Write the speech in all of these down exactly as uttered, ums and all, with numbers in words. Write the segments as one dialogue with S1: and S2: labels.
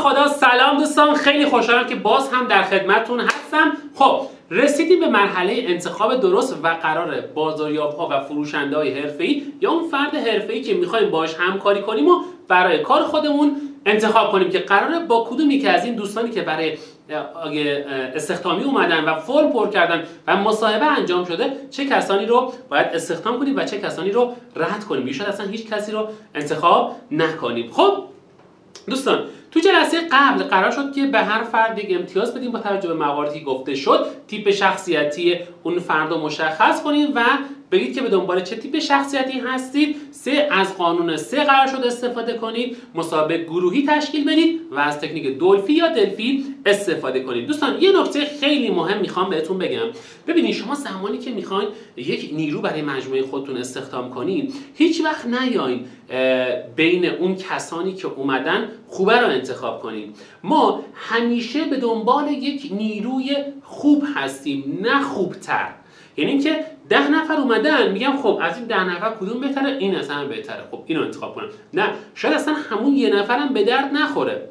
S1: خدا. سلام دوستان، خیلی خوشحالم که باز هم در خدمتتون هستم. خب رسیدیم به مرحله انتخاب درست و قرار بازاریاب‌ها و فروشنده‌های حرفه‌ای یا اون فرد حرفه‌ای که می‌خوایم باهاش همکاری کنیم و برای کار خودمون انتخاب کنیم که قراره با کدومی که از این دوستانی که برای استخدامی اومدن و فرم پر کردن و مصاحبه انجام شده چه کسانی رو باید استخدام کنیم و چه کسانی رو رد کنیم، یا شاید اصلا هیچ کسی رو انتخاب نکنیم. خب دوستان، تو جلسه قبل قرار شد که به هر فرد یک امتیاز بدیم با توجه به مواردی که گفته شد، تیپ شخصیتی اون فرد رو مشخص کنیم و بگید که به دنبال چه تیپ شخصیتی هستید. سه از قانون سه قرار شد استفاده کنید، مسابقه گروهی تشکیل بدید و از تکنیک دولفی یا دلفی استفاده کنید. دوستان یه نکته خیلی مهم میخوام بهتون بگم. ببینید شما زمانی که میخواین یک نیرو برای مجموعه خودتون استخدام کنید، هیچ وقت نیاین بین اون کسانی که اومدن خوبه رو انتخاب کنید. ما همیشه به دنبال یک نیروی خوب هستیم، نه خوبتر. یعنی اینکه ده نفر اومدن میگم خب از این ده نفر کدوم بهتره؟ این اصلا بهتره، خب اینو انتخاب کنم. نه، شاید اصلا همون یه نفرم به درد نخوره.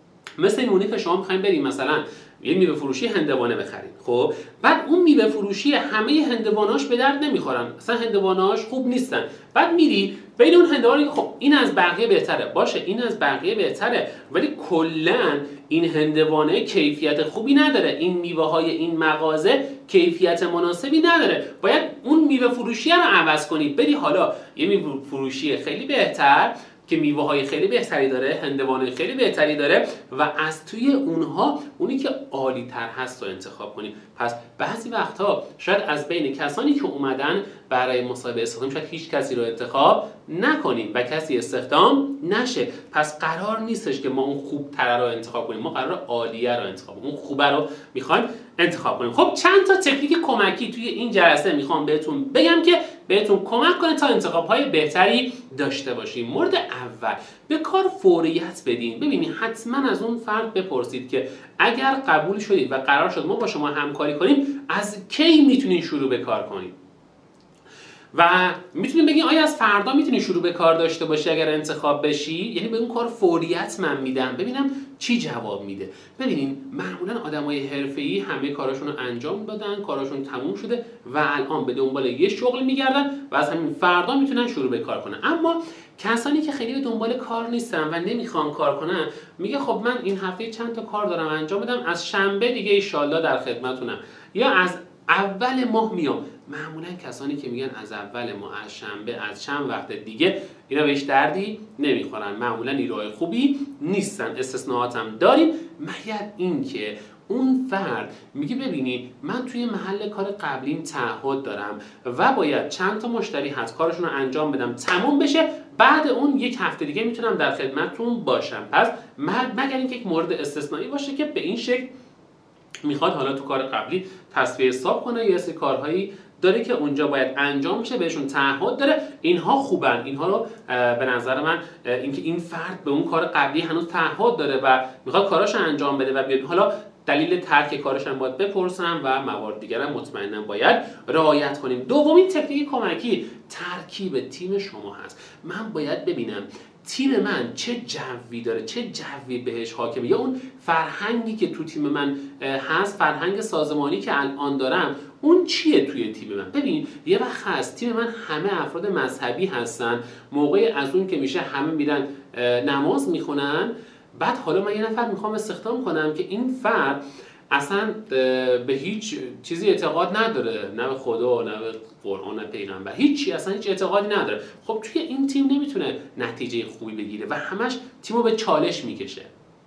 S1: مثل اینونه که شما میخواین بریم مثلا یه میوه فروشی هندوانه بخرید، خب بعد اون میوه فروشی همه هندوانه‌اش به درد نمیخورن، اصلا هندوانه‌اش خوب نیستن. بعد میری بین اون هندوانه خب این از بقیه بهتره، باشه این از بقیه بهتره، ولی کلا این هندوانه کیفیت خوبی نداره، این میوه های این مغازه کیفیت مناسبی نداره، باید اون میوه فروشی رو عوض کنی، بری حالا یه میوه فروشی خیلی بهتر که میوه های خیلی بهتری داره، هندوانه خیلی بهتری داره و از توی اونها اونی که عالی تر هست رو انتخاب کنیم. پس بعضی وقتها شاید از بین کسانی که اومدن برای مصاحبه استخدام شاید هیچ کسی رو انتخاب نکنیم و کسی استخدام نشه. پس قرار نیستش که ما اون خوب تر رو انتخاب کنیم، ما قرار عالیه رو انتخاب کنیم، اون خوبه رو میخوایم انتخاب کنیم. خب چند تا تکنیک کمکی توی این جلسه میخوام بهتون بگم که بهتون کمک کنه تا انتخاب‌های بهتری داشته باشیم. مورد اول، به کار فوریت بدین. ببینید حتما از اون فرد بپرسید که اگر قبول شدید و قرار شد ما با شما همکاری کنیم، از کی میتونین شروع به کار کنیم؟ و میتونیم بگیم آیا از فردا میتونی شروع به کار داشته باشی اگر انتخاب بشی؟ یعنی به اون کار فوریت من میدم ببینم چی جواب میده. ببینین معمولا آدمای حرفه‌ای همه کاراشون رو انجام دادن، کاراشون تموم شده و الان به دنبال یه شغل میگردن و از همین فردا میتونن شروع به کار کنن. اما کسانی که خیلی به دنبال کار نیستن و نمیخوان کار کنن، میگه خب من این هفته چند تا کار دارم انجام بدم، از شنبه دیگه ان شاءالله در خدمتتونم، یا از اول ماه میام. معمولا کسانی که میگن از اول ماه، از شنبه، از چند وقت دیگه، اینا بهش دردی نمیخورن، معمولا نیروهای خوبی نیستن. استثناءات هم داریم، مگر اینکه اون فرد میگه ببینی من توی محل کار قبلیم تعهد دارم و باید چند تا مشتری هست کارشون رو انجام بدم تموم بشه، بعد اون یک هفته دیگه میتونم در خدمتتون باشم. پس مگر اینکه یک مورد استثنایی باشه که به این شکل میخواد حالا تو کار قبلی تصفیه حساب کنه، یه سری کارهایی داره که اونجا باید انجام شه، بهشون تعهد داره، اینها خوبن. اینها رو به نظر من اینکه این فرد به اون کار قبلی هنوز تعهد داره و میخواد کاراشو انجام بده و بیاد، حالا دلیل ترک کارش هم باید بپرسم و موارد دیگر هم مطمئنا باید رعایت کنیم. دومین تکنیک کمکی ترکیب تیم شما هست. من باید ببینم تیم من چه جوی داره، چه جوی بهش حاکمه، یا اون فرهنگی که تو تیم من هست، فرهنگ سازمانی که الان دارم، اون چیه توی تیم من. ببین یه وقت هست تیم من همه افراد مذهبی هستن، موقع از اون که میشه همه میرن نماز میخونن، بعد حالا من یه نفر میخوام استخدام کنم که این فرد اصلا به هیچ چیزی اعتقاد نداره، نه به خدا، نه به قرآن، نه پیغمبر، هیچی، اصلا هیچ اعتقادی نداره. خب توی این تیم نمیتونه نتیجه خوبی بگیره و همش تیمو به چالش میکشه.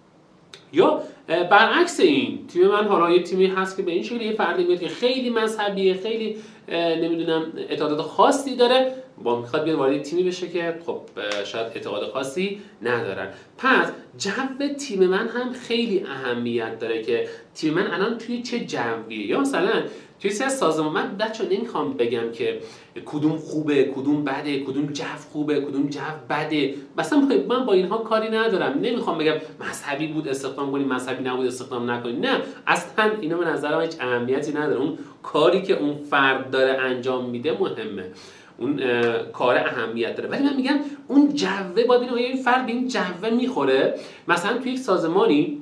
S1: یا برعکس این تیم من حالا یه تیمی هست که به این شکل یه فردی میاد که خیلی مذهبیه، خیلی نمیدونم اعتقادات خاصی داره، با میخواد بیاد وارد تیمی بشه که خب شاید اعتقاد خاصی ندارن. پس جو تیم من هم خیلی اهمیت داره که تیم من الان توی چه جویه. یا مثلا توی سه سازمان من بچه‌ها نمیخوام بگم که کدوم خوبه، کدوم بده، کدوم جو خوبه، کدوم جو بده، مثلا من با اینها کاری ندارم. نمیخوام بگم مذهبی بود استخدام کنیم، مذهبی نبود استخدام نکنیم، نه اصلا اینا به نظرم هیچ اهمیتی نداره. اون کاری که اون فرد داره انجام میده مهمه. اون کار اهمیت داره، ولی من میگم اون جوه باید ببینیم این فرد به این جوه میخوره. مثلا توی یک سازمانی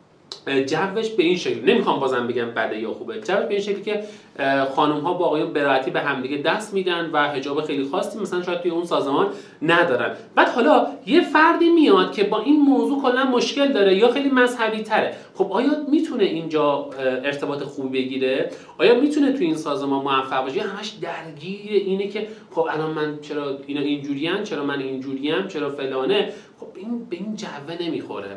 S1: جوش به این شکل، نمیخوام بازم بگم بده یا خوبه، جوش به این شکلی که خانم ها با آقایون به راحتی به همدیگه دست میدن و حجاب خیلی خاصی مثلا شاید توی اون سازمان ندارن. بعد حالا یه فردی میاد که با این موضوع کلا مشکل داره یا خیلی مذهبی تره، خب آیا میتونه اینجا ارتباط خوبی بگیره؟ آیا میتونه توی این سازمان موفق باشه؟ همش درگیر اینه که خب الان من چرا اینا اینجوریان، چرا من اینجوریم، چرا فلانه؟ خب این به این جوه نمیخوره.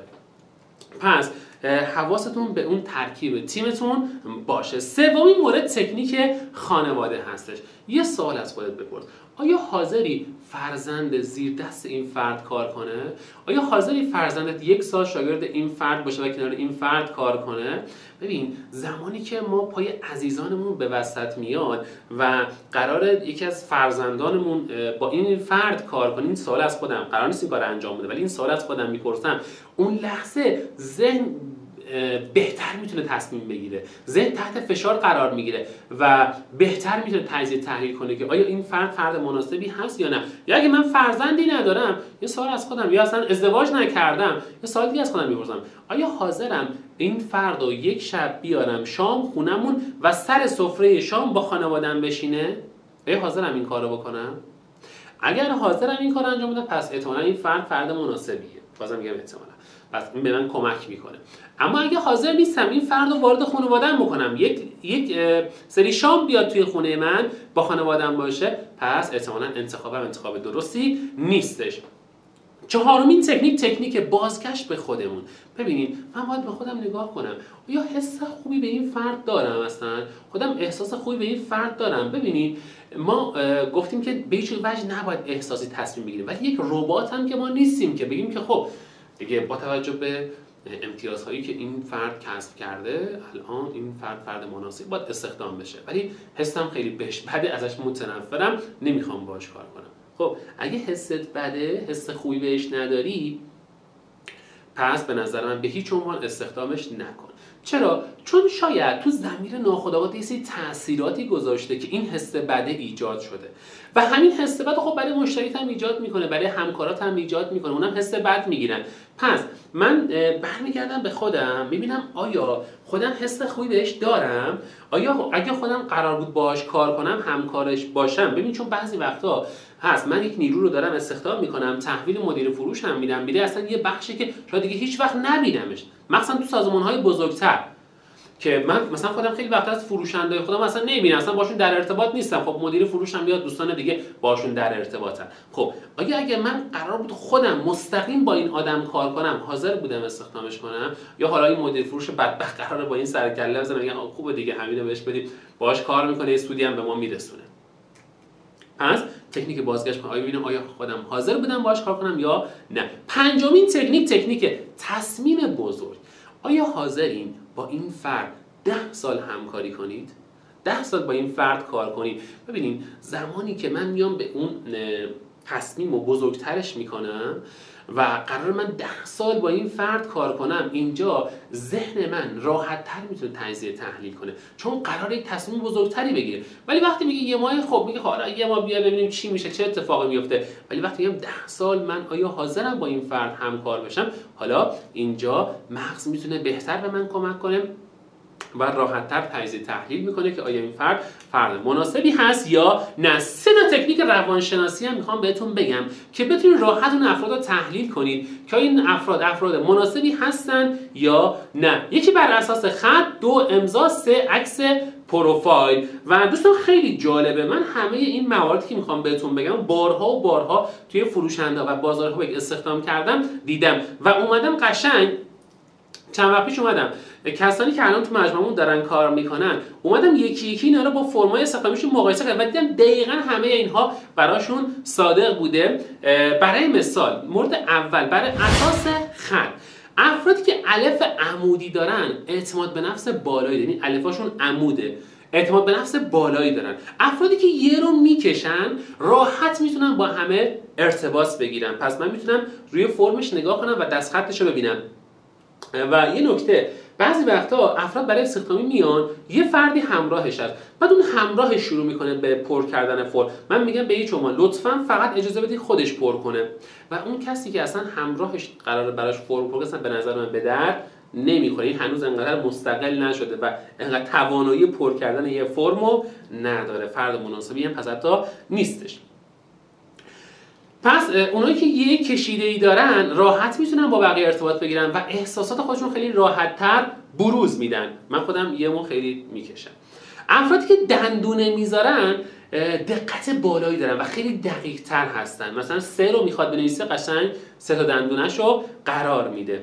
S1: پس حواستون به اون ترکیب تیمتون باشه. سومین مورد تکنیک خانواده هستش. یه سوال از خودت بپرس، آیا حاضری فرزند زیر دست این فرد کار کنه؟ آیا حاضری فرزندت یک سال شاگرد این فرد باشه و کنار این فرد کار کنه؟ ببین زمانی که ما پای عزیزانمون به وسط میاد و قراره یکی از فرزندانمون با این فرد کار کنه، این سوال از خودم، قرار نیست این کار انجام بده ولی این سوال از خودم میپرسم، اون لحظه ذهن بهتر میتونه تصمیم بگیره، ذهن تحت فشار قرار میگیره و بهتر میتونه تجزیه تحلیل کنه که آیا این فرد فرد مناسبی هست یا نه. یا اگه من فرزندی ندارم، یه سوال از خودم، یا اصلا ازدواج نکردم، یه سوال دیگه از خودم میپرسم، آیا حاضرم این فرد رو یک شب بیارم شام خونمون و سر سفره شام با خانواده‌ام بشینه؟ آیا حاضرم این کارو بکنم؟ اگر حاضرم این کارو انجام بدم، پس احتمالاً این فرد فرد مناسبیه. بازم میگم احتمالاً، پس این به من کمک میکنه. اما اگه حاضر نیستم این فرد رو وارد خانواده‌ام بکنم، یک یک سری شام بیاد توی خونه من با خانواده‌ام باشه، پس احتمالاً انتخابم انتخاب درستی نیستش. چهارمین تکنیک تکنیک بازگشت به خودمون. ببینید من باید به خودم نگاه کنم، یا حس خوبی به این فرد دارم، اصلا خودم احساس خوبی به این فرد دارم. ببینید ما گفتیم که به هیچ وجه نباید احساسی تصمیم بگیریم، ولی یک ربات هم که ما نیستیم که بگیم که خب دیگه با توجه به امتیازهایی که این فرد کسب کرده الان این فرد فرد مناسب باید استخدام بشه، ولی حسم خیلی بهش بده، ازش متنفرم، نمیخوام باهاش کار کنم. خب اگه حست بده، حس خوبی بهش نداری، پس به نظر من به هیچ عنوان استخدامش نکن. چرا؟ چون شاید تو ضمیر ناخودآگاه یه سری تأثیراتی گذاشته که این حس بده ایجاد شده و همین حس بد خب برای مشتریت هم ایجاد میکنه، برای همکارات هم ایجاد میکنه، اونم حس بد میگیرن. پس من برمیگردم به خودم، میبینم آیا خودم حس خوبی بهش دارم؟ آیا اگه خودم قرار بود باهاش کار کنم، همکارش باشم؟ ببین چون بعضی وقتا هست من یک نیرو رو دارم استخدام میکنم، تحویل مدیر فروش هم میدم، میره اصلا یه بخشی که شاید دیگه هیچ وقت نبینمش، مثلا تو سازمان‌های بزرگتر که من مثلا خودم خیلی وقت از فروشنده‌های خودم اصلا نمیبینم، اصلا باشون در ارتباط نیستم، خب مدیر فروش هم بیاد دوستان دیگه باشون در ارتباطن. خب آیا اگه من قرار بود خودم مستقیم با این آدم کار کنم، حاضر بودم استخدامش کنم؟ یا حالا این مدیر فروش بدبخت قراره با این سرکله بزنه میگن خوبه دیگه همینو بهش بدید باهاش کار میکنه، یه سودی هم به ما میرسونه. پس تکنیک بازگشت کنم، آیا ببینم آیا خودم حاضر بودم باهاش کار کنم یا نه. پنجمین تکنیک تکنیک تصمیم بزرگ. آیا حاضرین با این فرد ده سال همکاری کنید؟ ده سال با این فرد کار کنید؟ ببینید زمانی که من میام به اون تصمیم و بزرگترش میکنم و قرار من ده سال با این فرد کار کنم، اینجا ذهن من راحت تر میتونه تجزیه تحلیل کنه، چون قرار یک تصمیم بزرگتری بگیره. ولی وقتی میگه یه ماه، خب میگه حالا یه ماه بیا ببینیم چی میشه، چه اتفاقی میفته. ولی وقتی میگم ده سال من آیا حاضرم با این فرد همکار بشم، حالا اینجا مغز میتونه بهتر به من کمک کنه و راحت‌تر تجزیه تحلیل میکنه که آیا این فرد فرد مناسبی هست یا نه. سه تا تکنیک روانشناسی هم میخوام بهتون بگم که بتونید راحت اون افراد رو تحلیل کنید که این افراد افراد مناسبی هستن یا نه. یکی بر اساس خط، دو امضا، سه عکس پروفایل. و دوستان خیلی جالبه، من همه این مواردی که میخوام بهتون بگم بارها و بارها توی فروشنده و بازارها استخدام کردم، دیدم و اومدم قشنگ چند وقت پیش اومدم کسانی که الان تو مجموعمون دارن کار میکنن، اومدم یکی یکی اینا رو با فرمای استخدامیشون مقایسه کردم و دیدم دقیقاً همه اینها براشون صادق بوده. برای مثال مورد اول، بر اساس خط، افرادی که الف عمودی دارن اعتماد به نفس بالایی، یعنی الفاشون عموده، اعتماد به نفس بالایی دارن. افرادی که یه رو میکشن راحت میتونن با همه ارتباط بگیرن. پس من میتونم روی فرمش نگاه کنم و دستخطش رو ببینم. و یه نکته، بعضی وقتا افراد برای استخدامی میان، یه فردی همراهش هست، بعد اون همراهش شروع میکنه به پر کردن فرم. من میگم به هیچ عنوان لطفاً فقط اجازه بدید خودش پر کنه و اون کسی که اصلا همراهش قراره براش فرم پر کنه به نظر من به درد نمیخوره. این هنوز انقدر مستقل نشده و انقدر توانایی پر کردن یه فرمو نداره، فرد مناسبی هم پس حتی نیستش. پس اونایی که یه کشیده‌ای دارن راحت میتونن با بقیه ارتباط بگیرن و احساسات خودشون خیلی راحت‌تر بروز میدن. من خودم یه مو خیلی میکشم. افرادی که دندونه میذارن دقت بالایی دارن و خیلی دقیق تر هستن. مثلا سه رو میخواد بنویسه، قشنگ سه تا دندونش رو قرار میده.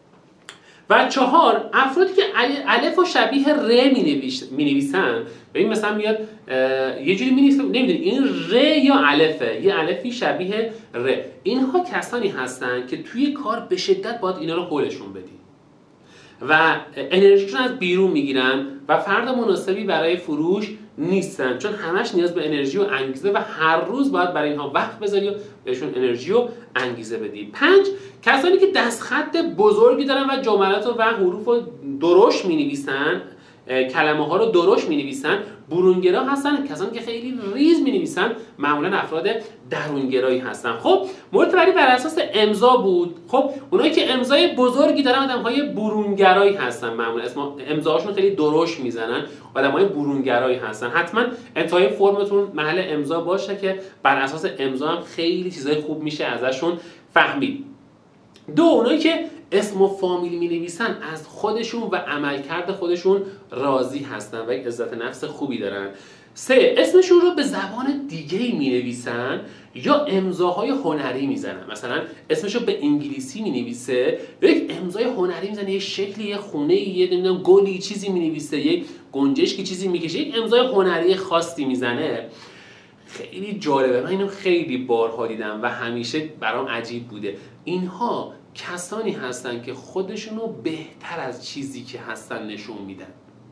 S1: و چهار، افرادی که الف و شبیه ر می نویسن، ببین مثلا میاد یه جوری می نویسن نمیدونی این ر یا الفه، یه الفی شبیه ر. اینها کسانی هستن که توی کار به شدت باید اینا رو هولشون بدی و انرژیشون از بیرون میگیرن و فرد مناسبی برای فروش نیستن، چون همش نیاز به انرژی و انگیزه و هر روز باید برای اینها وقت بذاری و بهشون انرژی و انگیزه بدی. پنج، کسانی که دستخط بزرگی دارن و جملات و حروف رو درشت می‌نویسن، کلمه ها رو درشت می‌نویسن، برونگرا هستن. کسانی که خیلی ریز می‌نویسن معمولا افراد درونگرایی هستن. خب مورد بعدی بر اساس امضا بود. خب اونایی که امضای بزرگی دارن آدم‌های برونگرایی هستن، معمولا اسم امضاهاشون خیلی درشت میزنن، آدم‌های برونگرایی هستن. حتما انتهای فرمتون محل امضا باشه که بر اساس امضا هم خیلی چیزای خوب میشه ازشون فهمید. دو، اونایی که اسم و فامیل می نویسن از خودشون و عملکرد خودشون راضی هستن و یک عزت نفس خوبی دارن. سه، اسمشون رو به زبان دیگه می نویسن یا امضاهای هنری میزنن. مثلا اسمش رو به انگلیسی می نویسه یا یک امضای هنری میزنه، یه شکلی، یه خونه، یه نمیدونم گلی چیزی می نویسه، یک گنجشکی چیزی میکشه، یک امضای هنری خاصی میزنه. خیلی جالبه، من اینو خیلی بارها دیدم و همیشه برام عجیب بوده. اینها کسانی هستن که خودشونو بهتر از چیزی که هستن نشون میدن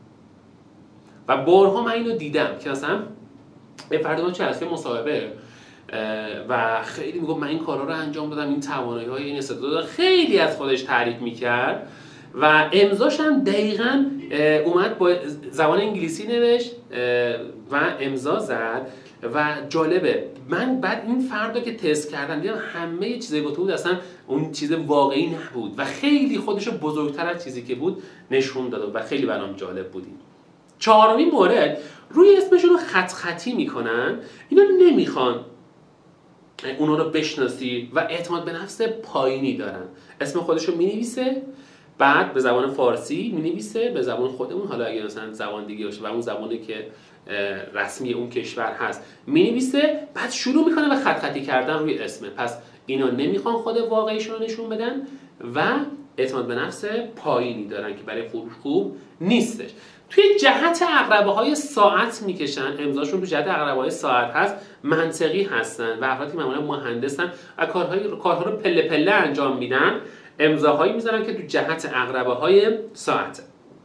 S1: و بارها من اینو دیدم که مثلا یه فرد ما چه مصاحبه و خیلی میگفت من این کارا رو انجام دادم، این توانایی های این استعداد دارم، خیلی از خودش تعریف میکرد و امضاش هم دقیقاً اومد با زبان انگلیسی نوشت و امضا زد. و جالبه، من بعد این فردا که تست کردم دیدم همه چیزایی گفته بود اصلا اون چیز واقعی نبود و خیلی خودشو بزرگتر از چیزی که بود نشون داد و خیلی برام جالب بود. چهارمین مورد، روی اسمشون رو خط خطی میکنن. اینا نمیخوان اونا رو بشناسی و اعتماد به نفس پایینی دارن. اسم خودشو مینویسه، بعد به زبان فارسی مینویسه، به زبان خودمون، حالا اگه مثلا زبان دیگه باشه و اون زبانی که رسمی اون کشور هست مینویسه، بعد شروع میکنه به خط خطی کردن روی اسمه. پس اینا نمیخوان خود واقعیشون رو نشون بدن و اعتماد به نفس پایینی دارن که برای فروش خوب نیستش. توی جهت عقربه های ساعت میکشن، امضاشون تو جهت عقربه های ساعت هست، منطقی هستن و افرادی که معمولا مهندسن و کارهای کارها رو پله پله انجام میدن، امضاهایی میذارن که تو جهت عقربه های ساعت.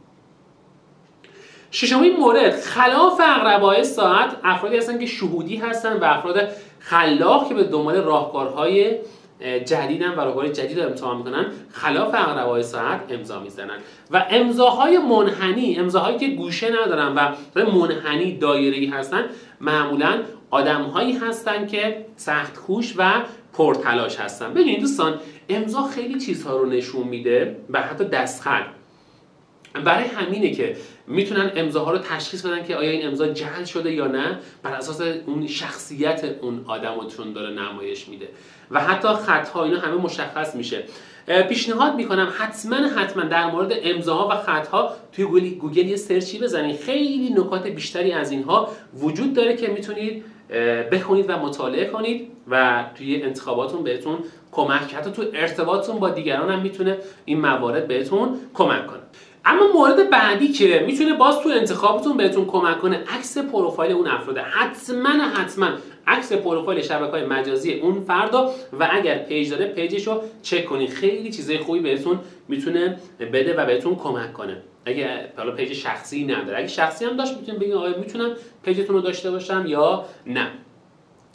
S1: ششمین مورد، خلاف عقربه های ساعت افرادی هستن که شهودی هستن و افراد خلاق که به دنبال راهکارهای جدیدن و راهکارهای جدید رو امتحان میکنن، خلاف عقربه های ساعت امضا میزنن. و امضاهای منحنی، امضاهایی که گوشه ندارن و منحنی دایره‌ای هستن، معمولا آدم‌هایی هستن که سخت کوش و پرتلاش هستن. ببینید دوستان، امضا خیلی چیزها رو نشون میده و حتی دستخط. برای همینه که میتونن امضاها رو تشخیص بدن که آیا این امضا جعل شده یا نه، بر اساس اون شخصیت اون آدمتون داره نمایش میده و حتی خط‌ها اینا همه مشخص میشه. پیشنهاد میکنم حتما حتما در مورد امضاها و خط‌ها توی گوگل یه سرچی بزنید، خیلی نکات بیشتری از اینها وجود داره که میتونید بخونید و مطالعه کنید و توی انتخاباتون بهتون کمک، حتی تو ارتباطتون با دیگران هم میتونه این موارد بهتون کمک کنه. اما مورد بعدی که میتونه باز تو انتخابتون بهتون کمک کنه، عکس پروفایل اون افراده. حتما حتما عکس پروفایل شبکه‌های مجازی اون فردا و اگر پیج داره پیجش رو چک کنید، خیلی چیزای خوبی بهتون میتونه بده و بهتون کمک کنه. اگه حالا پیج شخصی نداره، اگه شخصی هم داشت میتونید بگید آیا میتونم پیجتون رو داشته باشم یا نه.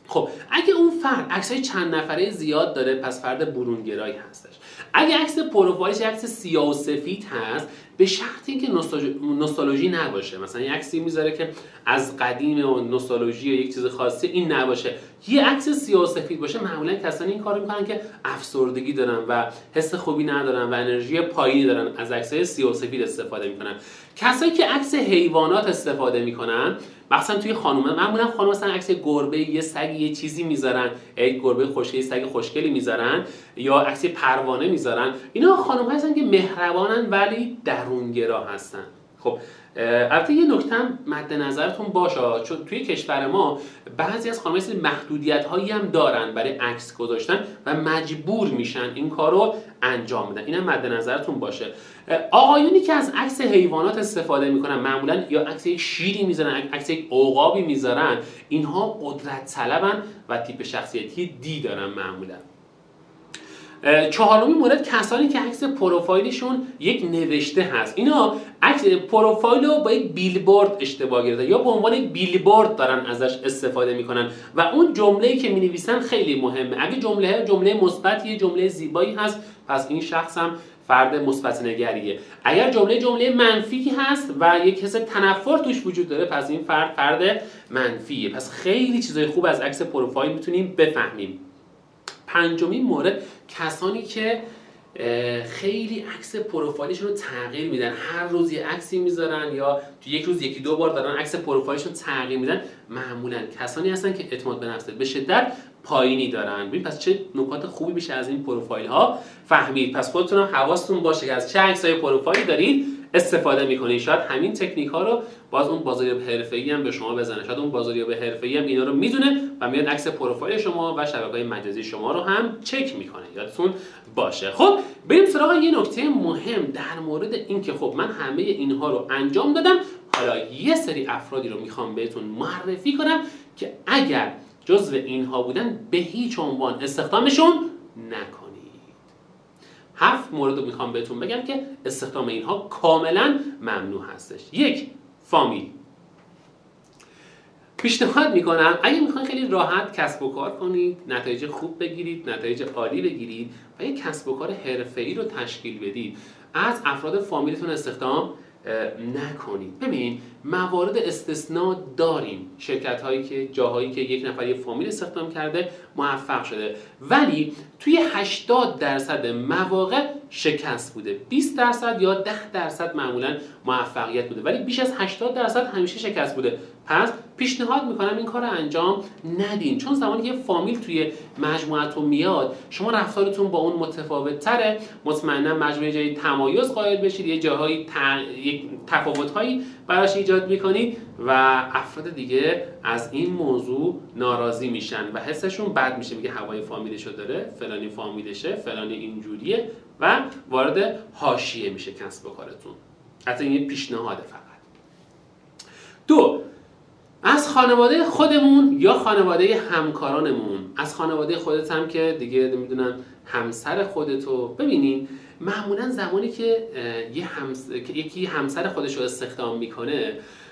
S1: خب اگه اون فرد عکسای چند نفره زیاد داره پس فرد برونگرایی هستش. اگه عکس پروفایلش عکس سیاه و سفید هست به شرط اینکه نوستالژی نباشه، مثلا یه عکسی میذاره که از قدیم و نوستالژی یا یک چیز خاصی این نباشه، یه عکس سیاه و سفید باشه، معمولا کسانی این کارو میکنن که افسردگی دارن و حس خوبی ندارن و انرژی پایینی دارن، از عکسای سیاه و سفید استفاده میکنن. کسایی که عکس حیوانات استفاده میکنن، مثلا توی خانومه معمولا خانم مثلا عکس گربه، یه سگ، یه چیزی میذارن، یک گربه خوشگلی، سگ خوشگلی میذارن یا عکس پروانه میذارن، اینا خانم هستن که مهربانن ولی درونگرا هستن. خب البته یه نکته مد نظرتون باشه، چون توی کشور ما بعضی از خانم‌ها محدودیت‌هایی هم دارن برای عکس گذاشتن و مجبور میشن این کارو انجام بدن، اینم مد نظرتون باشه. آقایونی که از عکس حیوانات استفاده میکنن، معمولا یا عکس یک شیری میذارن، عکس یک عقابی میذارن، اینها قدرت طلبن و تیپ شخصیتی دی دارن معمولا. چهارمین مورد کسانی که عکس پروفایلشون یک نوشته هست. اینا عکس پروفایل رو با یک بیلبورد اشتباه گرفته یا به عنوان یک بیلبورد دارن ازش استفاده میکنن و اون جمله‌ای که مینویسن خیلی مهمه. اگه جمله جمله مثبتی، جمله زیبایی هست، پس این شخص هم فرد مثبت نگریه. اگر جمله جمله منفی هست و یک حس تنفر توش وجود داره، پس این فرد فرد منفیه. پس خیلی چیزای خوب از عکس پروفایل میتونیم بفهمیم. پنجمین مورد کسانی که خیلی عکس پروفایلشون رو تغییر میدن، هر روز یه عکسی میذارن یا تو یک روز یکی دو بار دارن عکس پروفایلشون تغییر میدن، معمولا کسانی هستن که اعتماد به نفس به شدت پایینی دارن. ببین پس چه نکات خوبی میشه از این پروفایل ها فهمید. پس خودتون هم حواستون باشه که از چه عکسای پروفایل دارید استفاده میکنید. شاید همین تکنیک ها رو باز اون بازاریاب حرفه‌ای هم به شما بزنه، شاید اون بازاریاب حرفه‌ای هم اینا رو میدونه و میاد عکس پروفایل شما و شبکه‌های مجازی شما رو هم چک میکنه، یادتون باشه. خب بریم سراغ یه نکته مهم در مورد این که خب من همه اینها رو انجام دادم، حالا یه سری افرادی رو میخوام بهتون معرفی کنم که اگر جزو اینها بودن به هیچ عنوان استخدامشون نکنید. هفت مورد رو میخوام بهتون بگم که استخدام اینها کاملا ممنوع هستش. یک، فامیل. پیشنهاد میکنم اگه میخواین خیلی راحت کسب و کار کنید، نتایج خوب بگیرید، نتایج عالی بگیرید و یک کسب و کار حرفه‌ای رو تشکیل بدید، از افراد فامیلتون استخدام نکنید. ببین موارد استثناء داریم، شرکت هایی که جاهایی که یک نفر یه فامیل استخدام کرده موفق شده، ولی توی هشتاد درصد مواقع شکست بوده، بیست درصد یا ده درصد معمولا موفقیت بوده، ولی بیش از هشتاد درصد همیشه شکست بوده. پس پیشنهاد میکنم این کار رو انجام ندین، چون زمانی که یه فامیل توی مجموعتون میاد شما رفتارتون با اون متفاوت تره، مطمئنا مجموعه جایی تمایز قائل بشید، یه جاهایی ت... یک تفاوت‌هایی براش ایجاد میکنید و افراد دیگه از این موضوع ناراضی میشن و حسشون بد میشه، میگه هوای فامیلشو داره، فلانی فامیلشه، فلانی اینجوریه و وارد حاشیه میشه کسب و کارتون. حتی این یه پیشنهاده فقط. دو، از خانواده خودمون یا خانواده همکارانمون، از خانواده خودت هم که دیگه نمیدونم همسر خودتو ببینین، معمولا زمانی که یه همس... یکی همسر خودش رو استخدام میکنه،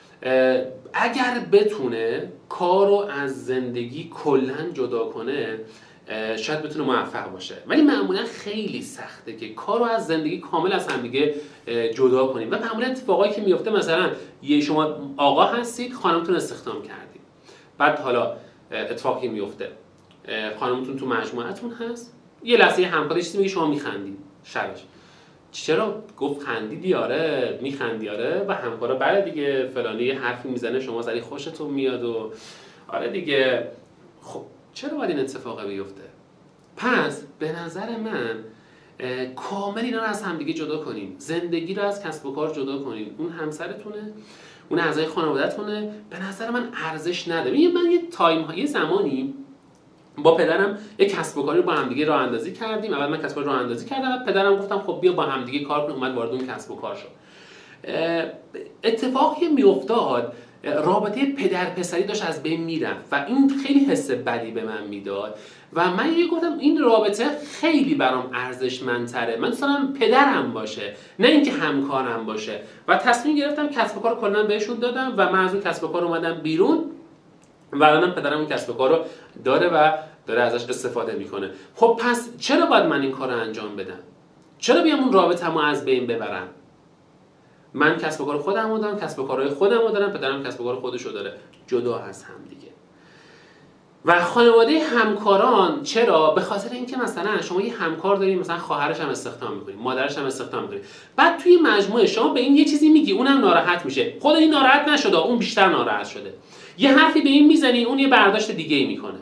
S1: اگر بتونه کارو از زندگی کلا جدا کنه شاید بتونه موفق باشه، ولی معمولا خیلی سخته که کارو از زندگی کامل از هم دیگه جدا کنیم و معمولا اتفاقایی که میفته مثلا یه شما آقا هستید، خانمتون استخدام کردید، بعد حالا اتفاقی میفته خانمتون تو مجموعتون هست، یه لحظه همکارش میگه شما میخندید شبش، چرا؟ گفت خندیدی؟ آره میخندی. آره و همکارا بله دیگه فلانی حرفی میزنه شما زری خوشتون میاد و آره دیگه. خب چرا باید این اتفاق بیفته؟ پس به نظر من کامل اینا رو از همدیگه جدا کنیم، زندگی رو از کسب و کار جدا کنیم. اون همسرتونه، اون اعضای خانواده‌تونه، به نظر من ارزش نداره. من یه تایم ها یه زمانی با پدرم یک کسب و کاری با هم دیگه راه اندازی کردیم. اول من کسب و کار راه اندازی کردم و پدرم گفتم خب بیا با هم دیگه کار کنیم، اومد وارد اون کسب و کار شد. اتفاقی میافتاد رابطه پدر پسری داشت از بین میرفت و این خیلی حس بدی به من میداد و من یه گفتم این رابطه خیلی برام ارزشمندتره، من دوست دارم پدرم باشه نه اینکه همکارم باشه و تصمیم گرفتم کسب و کار کلا بهشون دادم و من از اون کسب و کار اومدم بیرون و الانم پدرم این کسب و کار رو داره و داره ازش استفاده میکنه. خب پس چرا باید من این کار رو انجام بدم؟ چرا بیام اون رابطه‌مو از بین ببرم؟ من کسب و کار خودم رو دارم، کسب و کارهای خودم رو دارم، پدرم کسب و کار خودش رو داره، جدا از هم دیگه. و خانواده همکاران چرا؟ به خاطر اینکه مثلا شما یه همکار دارید، مثلا خواهرش هم استخدام می‌کنید، مادرش هم استخدام می‌کنید، بعد توی مجموعه شما به این یه چیزی میگی، اونم ناراحت میشه، خود این ناراحت نشده، اون بیشتر ناراحت شده، یه حرفی به این میزنی، اون یه برداشت دیگه‌ای میکنه.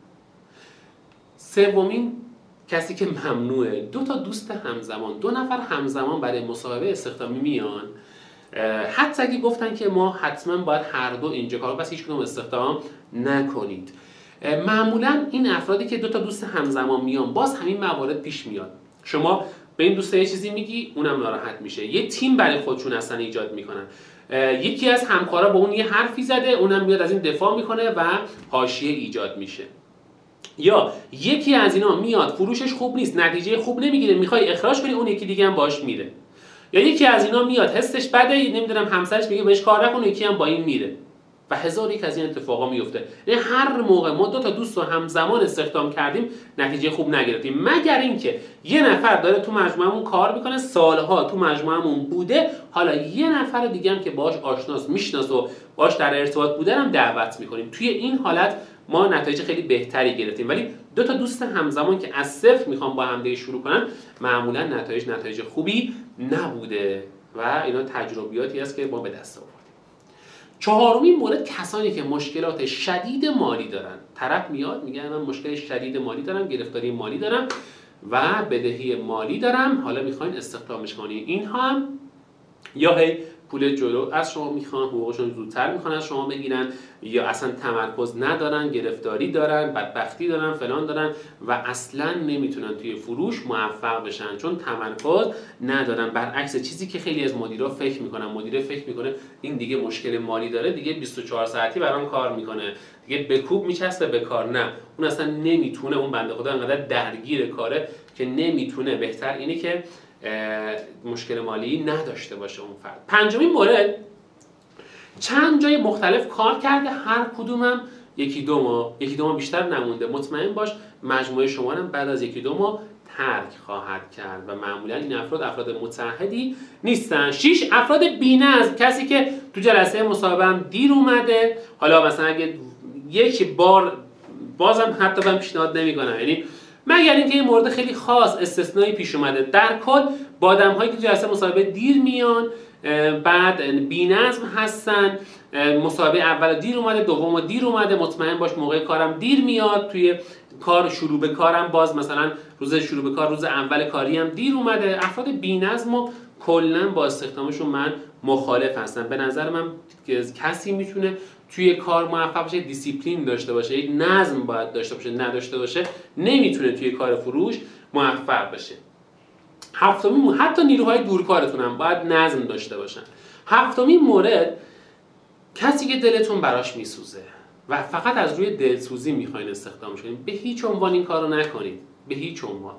S1: سومین کسی که ممنوعه، دو تا دوست همزمان، دو نفر همزمان برای مصاحبه استخدامی میان، حتی اگه گفتن که ما حتما باید هر دو اینجا کارو، بس هیچ کدوم استخدام نکنید. معمولا این افرادی که دو تا دوست همزمان میان، باز همین موارد پیش میاد. شما به این دوست یه چیزی میگی، اونم ناراحت میشه، یه تیم برای خودشون اصلا ایجاد میکنن. یکی از همکارا به اون یه حرفی زده، اونم میاد از این دفاع میکنه و حاشیه ایجاد میشه. یا یکی از اینا میاد فروشش خوب نیست، نتیجه خوب نمیگیره، میخوای اخراج کنی، اون یکی دیگه هم باش میره. یا یکی از اینا میاد حسش بده، نمیدونم همسرش میگه بهش کار نکن، یکی هم با این میره و هزار یک از این اتفاقا میفته. یعنی هر موقع ما دو تا دوست رو همزمان استخدام کردیم نتیجه خوب نگرفتیم، مگر اینکه یه نفر داره تو مجموعمون کار میکنه، سالها تو مجموعمون بوده، حالا یه نفر دیگه هم که باهاش آشناس میشناسه و باهاش در ارتباط بوده هم دعوت میکنیم. توی این حالت ما نتایج خیلی بهتری گرفتیم. ولی دو تا دوست همزمان که از صفر میخوام با هم دیگه شروع کنن، معمولا نتایج نتایج خوبی نبوده و اینا تجربیاتی است که ما به دست آوردیم. چهارمین مورد، کسانی که مشکلات شدید مالی دارن. طرف میاد میگه من مشکل شدید مالی دارم، گرفتاری مالی دارم و بدهی مالی دارم، حالا میخواین استخدامش کنین. این هم یا هی پول جلو از شما میخوان، حقوقشون زودتر میخوان از شما بگیرن، یا اصلا تمرکز ندارن، گرفتاری دارن، بدبختی دارن، فلان دارن و اصلا نمیتونن توی فروش موفق بشن چون تمرکز ندارن. برعکس چیزی که خیلی از مدیرا فکر میکنن، مدیر فکر میکنه این دیگه مشکل مالی داره، دیگه بیست و چهار ساعتی برام کار میکنه، دیگه بکوب میچسبه به کار. نه، اون اصلا نمیتونه، اون بنده خدا انقدر درگیر کاره که نمیتونه. بهتر اینه که مشکل مالی نداشته باشه اون فرد. پنجمین مورد، چند جای مختلف کار کرده، هر کدومم یکی دو ماه یکی دو ماه بیشتر نمونده. مطمئن باش مجموعه شما هم بعد از یکی دو ماه ترک خواهد کرد و معمولا این افراد افراد متعهدی نیستن. شش، افراد بی‌نظم، کسی که تو جلسه مصاحبه هم دیر اومده، حالا مثلا اگه یک بار بازم حتی من پیشنهاد نمی‌کنم، یعنی مگر اینکه این مورد خیلی خاص استثنایی پیش اومده. در کل با آدم‌هایی که تو جلسه مصاحبه دیر میان، بعد بی‌نظم هستن، مصاحبه اول دیر اومده، دوم دیر اومده، مطمئن باش موقع کارم دیر میاد، توی کار شروع به کارم باز مثلا روز شروع به کار روز اول کاری هم دیر اومده. افراد بی‌نظم و کلاً با استخدامشون من مخالف هستم. به نظر من کسی میتونه توی کار موفق باشه، دیسیپلین داشته باشه، یک نظم باید داشته باشه، نداشته باشه نمیتونه توی کار فروش موفق بشه. هفتمین، حتی نیروهای دورکارتون هم باید نظم داشته باشن. هفتمین مورد، کسی که دلتون براش میسوزه و فقط از روی دلسوزی میخواین استخدام شدین، به هیچ عنوان این کارو نکنید، به هیچ عنوان.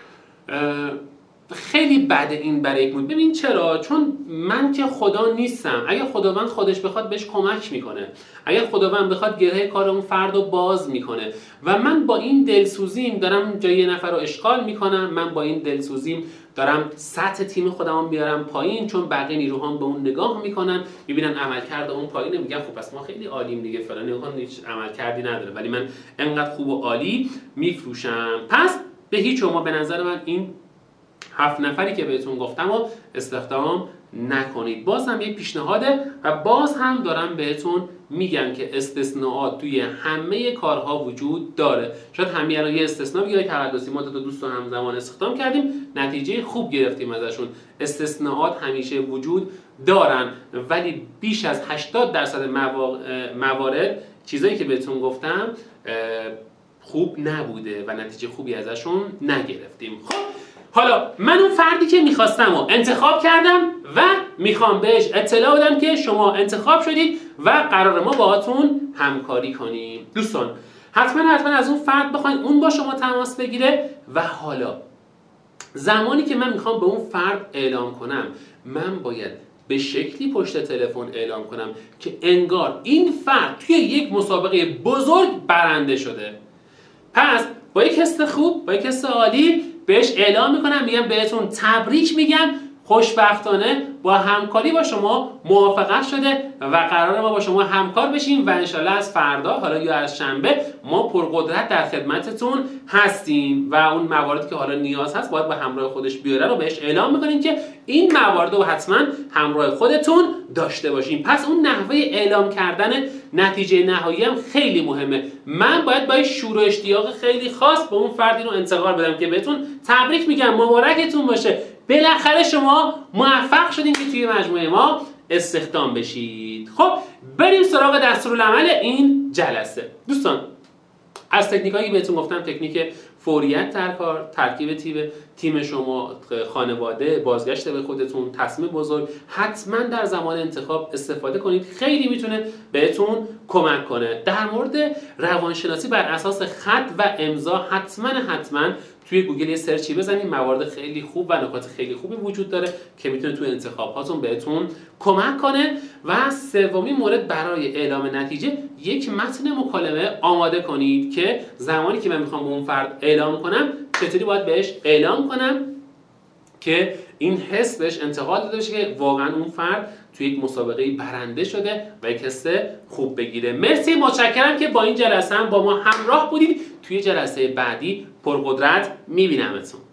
S1: خیلی بده این برای یک مورد. ببین چرا؟ چون من که خدا نیستم. اگه خداوند خودش بخواد بهش کمک میکنه، اگه خداوند بخواد گره کار اون فرد رو باز میکنه و من با این دلسوزیم دارم جای یه نفر رو اشغال میکنم، من با این دلسوزیم دارم سطح تیم خودمو بیارم پایین، چون بقیه نیروهام به اون نگاه میکنن، میبینن عملکرد اون پایینه، میگن خب پس ما خیلی عالیم دیگه، فلان اون هیچ عملکردی نداره ولی من انقدر خوب و عالی میفروشم. پس به هیچ عنوان به نظر من این هفت نفری که بهتون گفتم و استخدام نکنید. باز هم یه پیشنهاده و باز هم دارم بهتون میگم که استثناءات توی همه کارها وجود داره. شاید همین الان یه استثناء بگیره که تقدسی ما دو تا دوست رو همزمان استخدام کردیم، نتیجه خوب گرفتیم ازشون. استثناءات همیشه وجود دارن ولی بیش از هشتاد درصد موارد چیزایی که بهتون گفتم خوب نبوده و نتیجه خوبی ازشون نگرفتیم. خب حالا من اون فردی که میخواستم و انتخاب کردم و میخوام بهش اطلاع بدم که شما انتخاب شدید و قرار ما باهاتون همکاری کنیم. دوستان حتما حتما از اون فرد بخواید اون با شما تماس بگیره و حالا زمانی که من میخوام به اون فرد اعلام کنم، من باید به شکلی پشت تلفن اعلام کنم که انگار این فرد توی یک مسابقه بزرگ برنده شده. پس با یک حس خوب، با یک حس عالی بهش اعلام میکنم، میگم بهتون تبریک میگم، خوشبختانه با همکاری با شما موافقت شده و قرار ما با شما همکار بشیم و انشالله از فردا حالا یا از شنبه ما پرقدرت در خدمتتون هستیم و اون مواردی که حالا نیاز هست باید با همراه خودش بیاره رو بهش اعلام میکنیم که این موارد رو حتما همراه خودتون داشته باشیم. پس اون نحوه اعلام کردن نتیجه نهایی هم خیلی مهمه. من باید با شور و اشتیاق خیلی خاص به اون فردی رو انتقال بدم که بهتون تبریک میگم، مبارکتون باشه، بالاخره شما موفق شدین که توی مجموعه ما استخدام بشید. خب بریم سراغ دستورالعمل این جلسه. دوستان از تکنیکایی که بهتون گفتم، تکنیک فوریت در کار، ترکیب تیم تیم شما، خانواده، بازگشت به خودتون، تصمیم بزرگ، حتما در زمان انتخاب استفاده کنید، خیلی میتونه بهتون کمک کنه. در مورد روانشناسی بر اساس خط و امضا حتما حتما توی گوگل یه سرچی بزنید، موارد خیلی خوب و نکات خیلی خوبی وجود داره که میتونه توی انتخاب هاتون بهتون کمک کنه. و سومین مورد برای اعلام نتیجه، یک متن مکالمه آماده کنید که زمانی که من میخوام به اون فرد اعلام کنم چطوری باید بهش اعلام کنم که این حس بهش انتقال داده بشه که واقعا اون فرد توی یک مسابقه برنده شده و یک حس خوب بگیره. مرسی، متشکرم که با این جلسه هم با ما همراه بودید. توی جلسه بعدی پرقدرت میبینمتون.